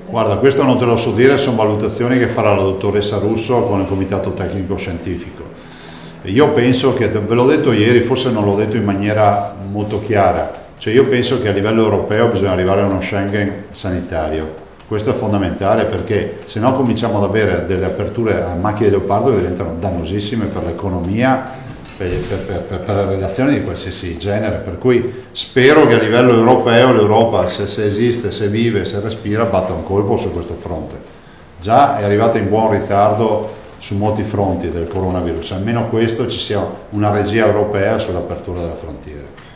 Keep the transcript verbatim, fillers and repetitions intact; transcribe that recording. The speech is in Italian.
Guarda, questo non te lo so dire, sono valutazioni che farà la dottoressa Russo con il comitato tecnico scientifico. Io penso che, ve l'ho detto ieri, forse non l'ho detto in maniera molto chiara, cioè io penso che a livello europeo bisogna arrivare a uno Schengen sanitario. Questo è fondamentale, perché se no cominciamo ad avere delle aperture a macchie di leopardo che diventano dannosissime per l'economia, per, per, per, per le relazioni di qualsiasi genere, per cui spero che a livello europeo l'Europa, se, se esiste, se vive, se respira, batta un colpo su questo fronte. Già è arrivata in buon ritardo su molti fronti del coronavirus, almeno questo ci sia una regia europea sull'apertura delle frontiere.